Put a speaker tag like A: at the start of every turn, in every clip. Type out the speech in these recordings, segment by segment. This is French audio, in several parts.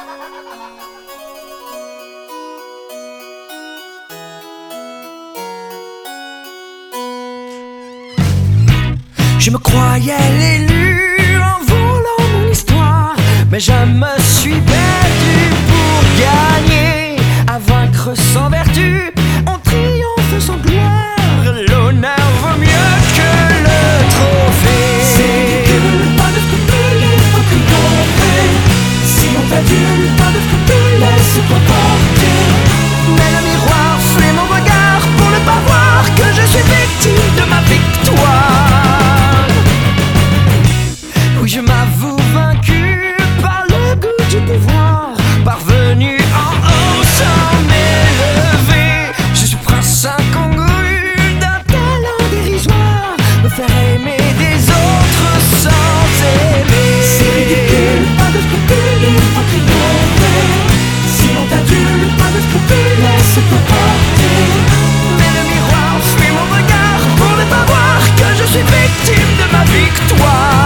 A: Je me croyais l'élu en volant mon histoire, mais je me suis perdu pour gagner. À vaincre sans vertu, on triomphe sans gloire. L'honneur vaut mieux que le trophée.
B: C'est ridicule, pas de scrupules, faut triompher. Si on t'adule, pas de scrupules, laisse-toi porter.
A: Mais le miroir fuit mon regard pour ne pas voir que je suis victime de ma victoire. Oui, je m'avoue vaincu par le goût du pouvoir, parvenu en haut sans m'élever. Je suis prince incongru d'un talent dérisoire, me faire aimer des autres sans aimer.
B: C'est ridicule, pas de scrupules, faut triompher. Si on t'adule, pas de scrupules, laisse-toi porter.
A: Mais le miroir fuit mon regard pour ne pas voir que je suis victime de ma victoire.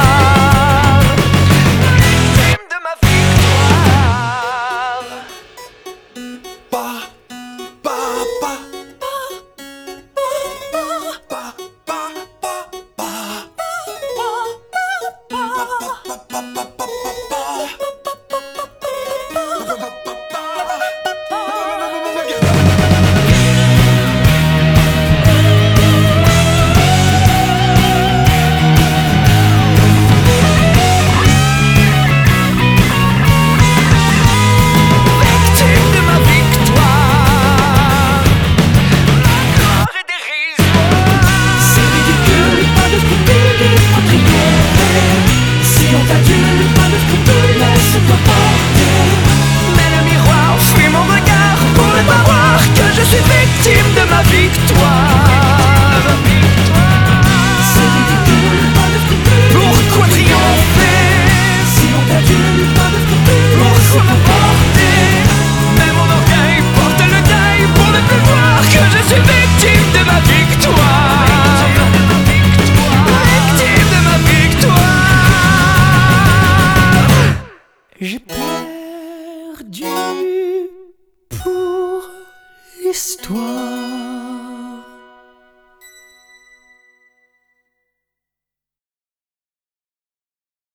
A: Victime de ma victoire.
B: C'est ridicule, pas de scrupules.
A: Pourquoi triompher?
B: Si on t'adule, pas de scrupules.
A: Pourquoi me porter? Mais mon orgueil porte le deuil pour ne plus voir que je suis victime de ma victoire. Victime de ma victoire. J'ai perdu pour l'histoire.